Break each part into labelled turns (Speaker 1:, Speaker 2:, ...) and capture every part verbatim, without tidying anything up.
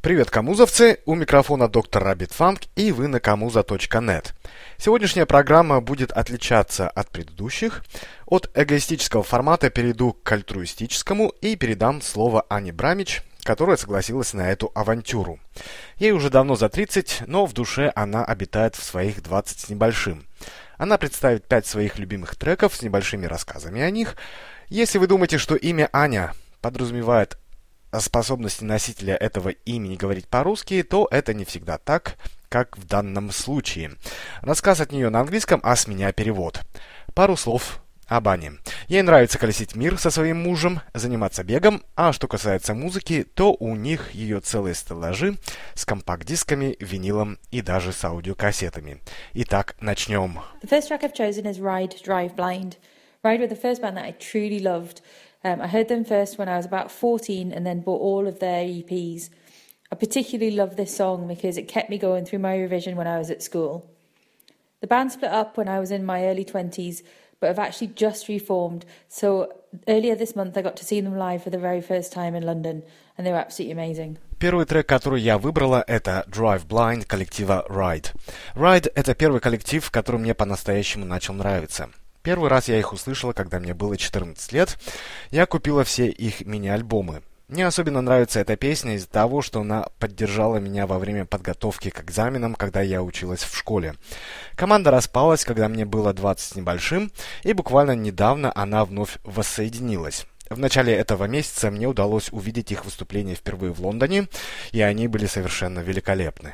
Speaker 1: Привет, камузовцы! У микрофона доктор Rabbit Funk, и вы на камуза точка нет. Сегодняшняя программа будет отличаться от предыдущих. От эгоистического формата перейду к альтруистическому и передам слово Ане Брамич, которая согласилась на эту авантюру. Ей уже давно за тридцать, но в душе она обитает в своих двадцать с небольшим. Она представит пять своих любимых треков с небольшими рассказами о них. Если вы думаете, что имя Аня подразумевает о способности носителя этого имени говорить по-русски, то это не всегда так, как в данном случае. Рассказ от нее на английском, а с меня перевод. Пару слов об Ане. Ей нравится колесить мир со своим мужем, заниматься бегом, а что касается музыки, то у них ее целые стеллажи с компакт-дисками, винилом и даже с аудиокассетами. Итак, начнем.
Speaker 2: The first track I've chosen is Ride, Drive, Blind. Ride were the first band that I truly loved. Um, I heard them first when I was about fourteen and then bought all of their E Ps. I particularly love this song because it kept me going through my revision when I was at school. The band split up when I was in my early twenties, but have actually just reformed. So earlier this month I got to see them live for the very first time in London, and they were absolutely amazing.
Speaker 1: Первый трек, который я выбрала, это Drive Blind коллектива Ride. Ride — это первый коллектив, который мне по-настоящему начал нравиться. Первый раз я их услышала, когда мне было четырнадцать лет. Я купила все их мини-альбомы. Мне особенно нравится эта песня из-за того, что она поддержала меня во время подготовки к экзаменам, когда я училась в школе. Команда распалась, когда мне было двадцать с небольшим, и буквально недавно она вновь воссоединилась. В начале этого месяца мне удалось увидеть их выступление впервые в Лондоне, и они были совершенно великолепны.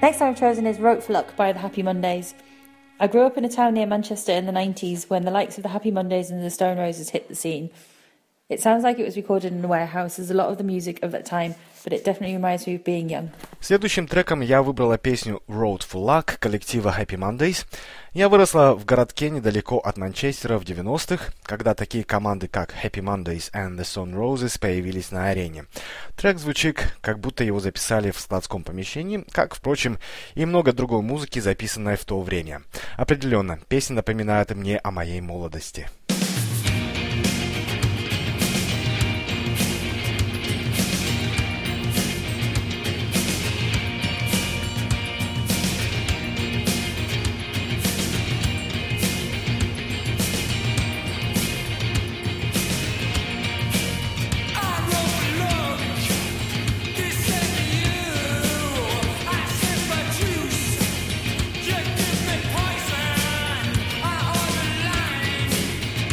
Speaker 2: Next song I've chosen is Rote for Luck by the Happy Mondays. I grew up in a town near Manchester in the nineties when the likes of the Happy Mondays and the Stone Roses hit the scene. It sounds like it was recorded in a warehouse, as a lot of the music of that time, but it definitely reminds me of being young.
Speaker 1: Следующим треком я выбрала песню Road for Luck коллектива Happy Mondays. Я выросла в городке недалеко от Манчестера в девяностых, когда такие команды, как Happy Mondays and the Stone Roses появились на арене. Трек звучит, как будто его записали в складском помещении, как, впрочем, и много другой музыки, записанной в то время. Определенно, песня напоминает мне о моей молодости.
Speaker 3: Poison, I on the line.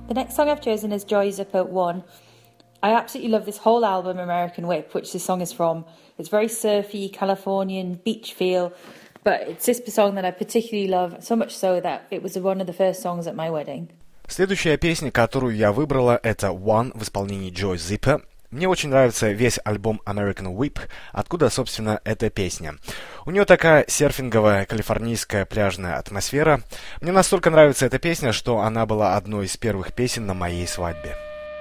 Speaker 2: The next song I've chosen is Joy's Up at One. I absolutely love this whole album, American Whip, which this song is from. It's very surfy, Californian, beach feel, but it's this song that I particularly love, so much so that it was one of the first songs at my wedding.
Speaker 1: Следующая песня, которую я выбрала, это One в исполнении Joy Zipper. Мне очень нравится весь альбом American Whip, откуда, собственно, эта песня. У нее такая серфинговая калифорнийская пляжная атмосфера. Мне настолько нравится эта песня, что она была одной из первых песен на моей свадьбе.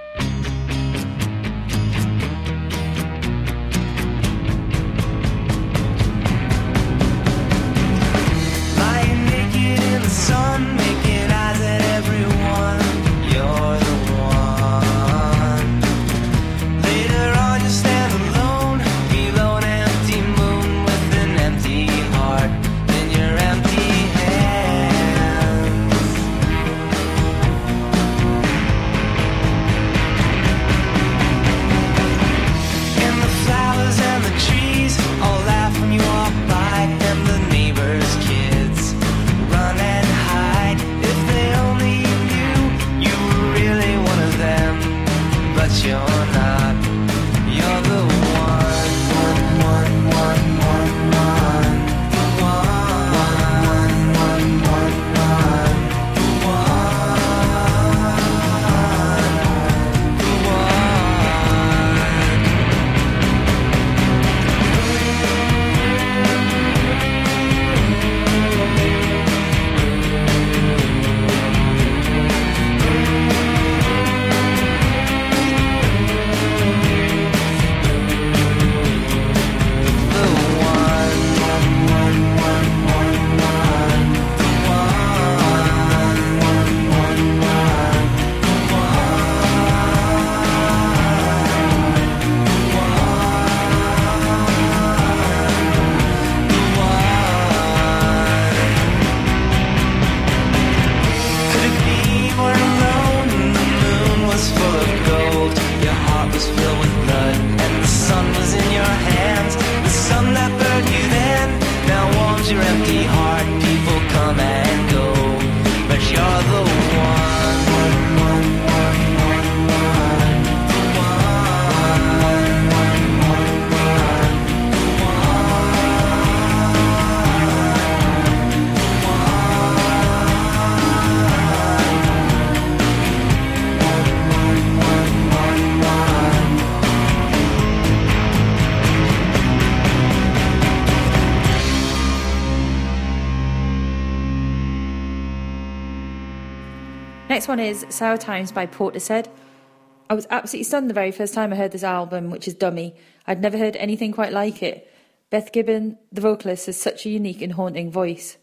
Speaker 2: Next one is Sour Times by Portishead. I was absolutely stunned the very first time I heard this album, which is Dummy. I'd never heard anything quite like it. Beth Gibbon, the vocalist, has such a unique and haunting voice.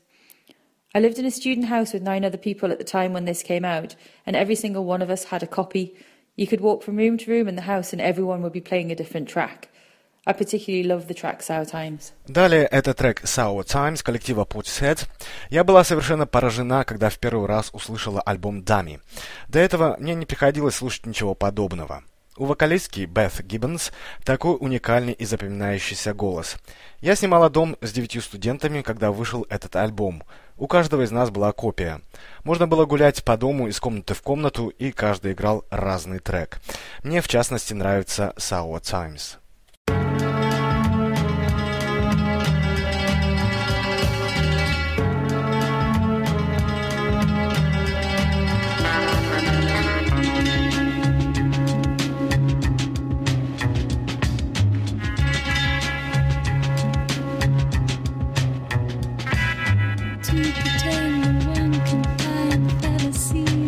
Speaker 2: I lived in a student house with nine other people at the time when this came out, and every single one of us had a copy. You could walk from room to room in the house and everyone would be playing a different track. I particularly love the track Sour Times.
Speaker 1: Далее это трек Sour Times коллектива Portishead. Я была совершенно поражена, когда в первый раз услышала альбом Dummy. До этого мне не приходилось слушать ничего подобного. У вокалистки Бeth Гиббонс такой уникальный и запоминающийся голос. Я снимала дом с девятью студентами, когда вышел этот альбом. У каждого из нас была копия. Можно было гулять по дому из комнаты в комнату, и каждый играл разный трек. Мне, в частности, нравится Sour Times.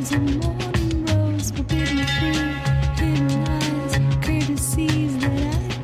Speaker 3: Forbidden fruit, hidden eyes, courtesies that I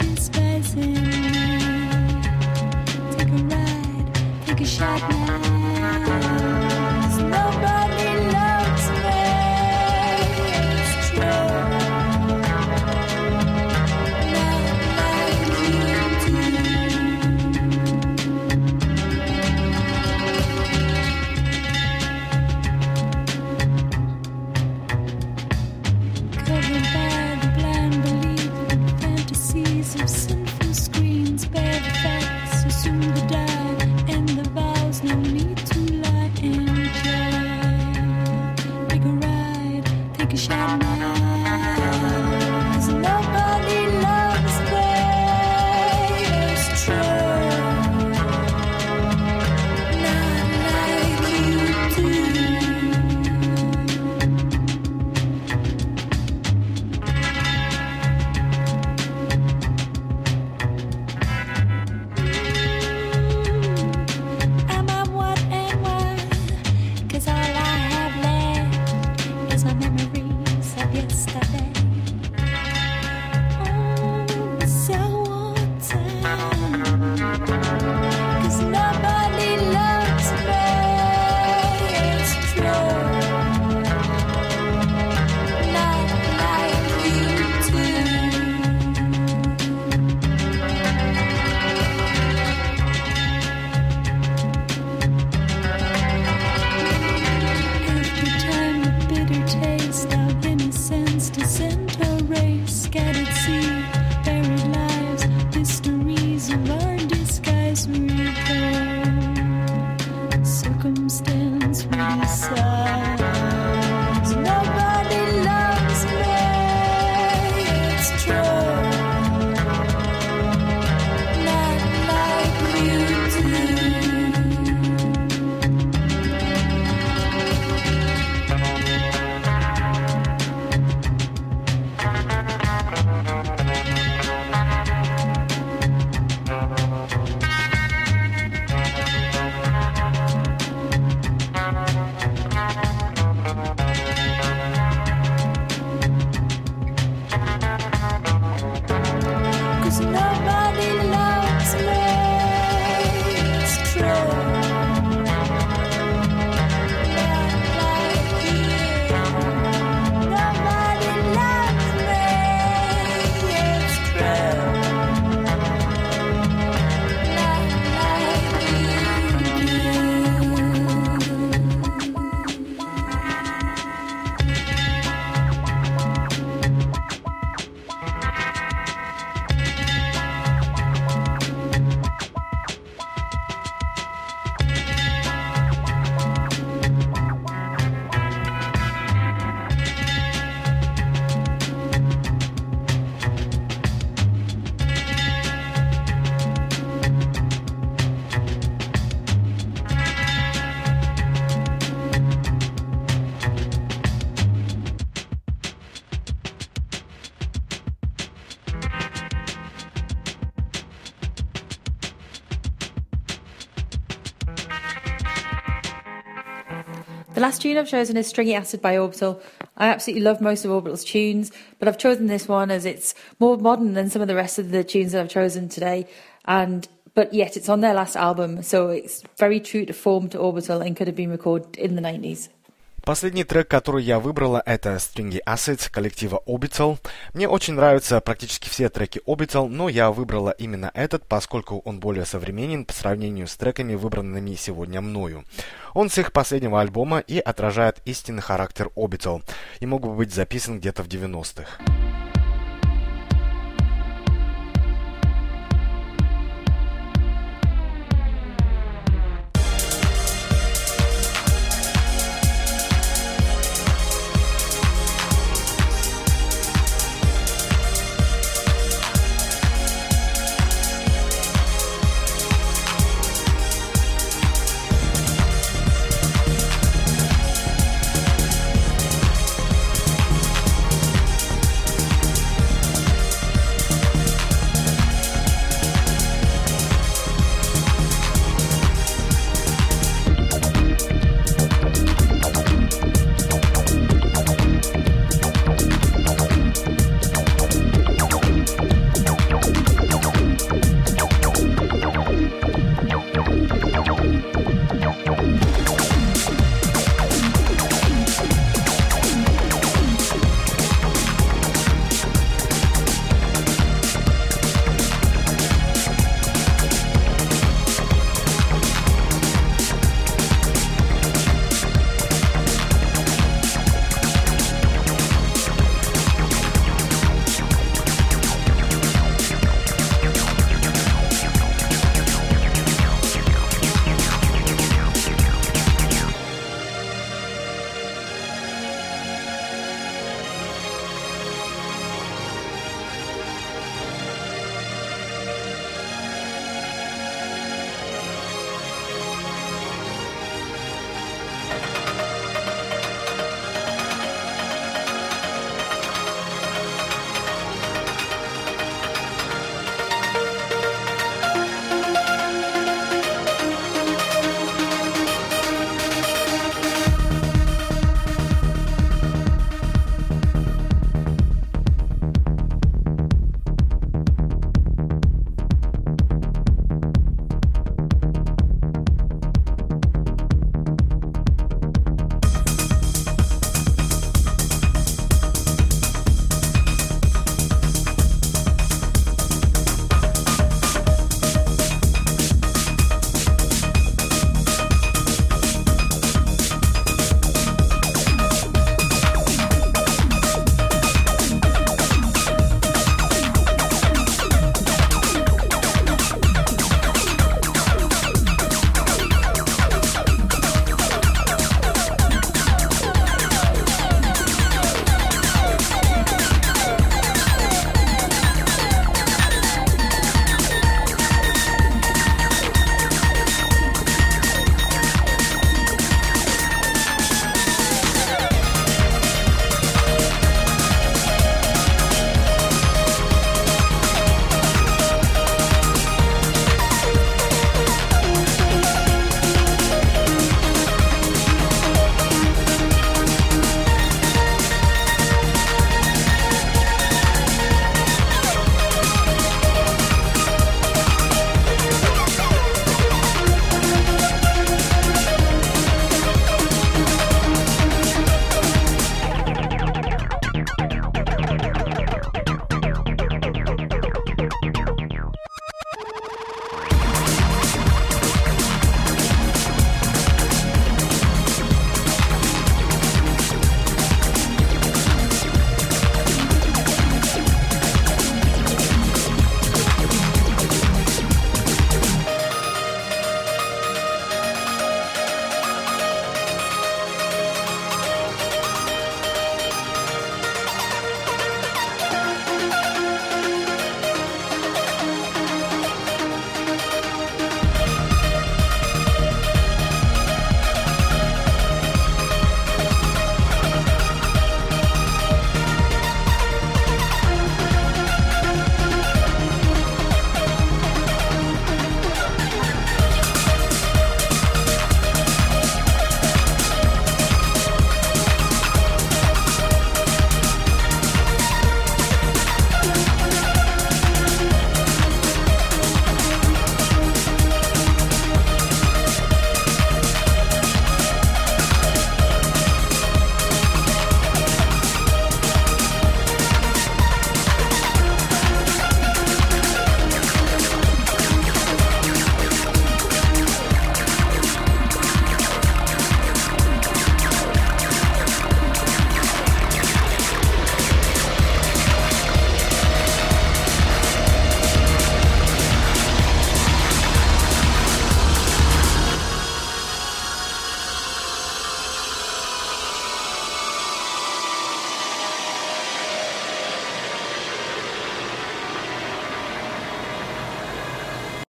Speaker 2: The last tune I've chosen is Stringy Acid by Orbital. I absolutely love most of Orbital's tunes, but I've chosen this one as it's more modern than some of the rest of the tunes that I've chosen today, and but yet it's on their last album, so it's very true to form to Orbital and could have been recorded in the nineties.
Speaker 1: Последний трек, который я выбрала, это Stringy Acid коллектива Orbital. Мне очень нравятся практически все треки Orbital, но я выбрала именно этот, поскольку он более современен по сравнению с треками, выбранными сегодня мною. Он с их последнего альбома и отражает истинный характер Orbital и мог бы быть записан где-то в девяностых.